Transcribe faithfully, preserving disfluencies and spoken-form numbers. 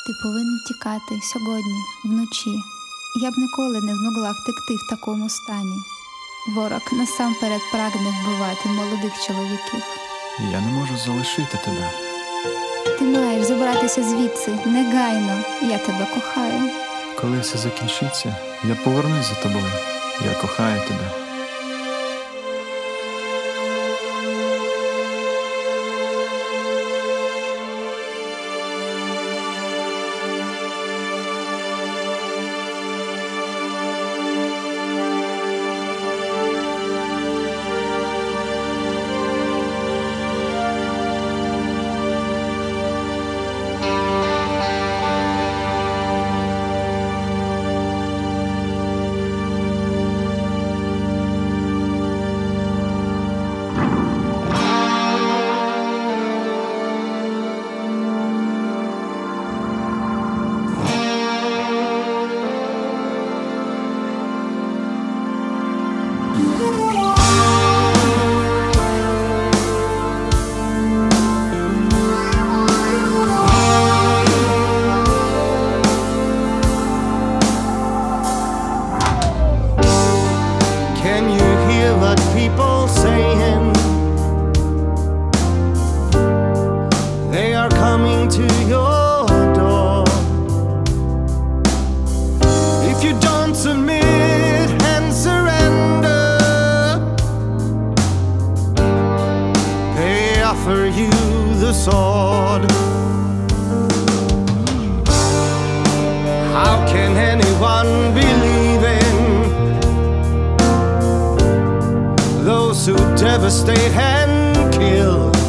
Ти повинен тікати сьогодні, вночі. Я б ніколи не змогла втекти в такому стані. Ворог насамперед прагне вбивати молодих чоловіків. Я не можу залишити тебе. Ти маєш забратися звідси, негайно. Я тебе кохаю. Коли все закінчиться, я повернусь за тобою. Я кохаю тебе. Can you hear what people saying? They are coming to your door. If you don't submit and surrender, they offer you the sword. How can anyone believe in those who devastate and kill?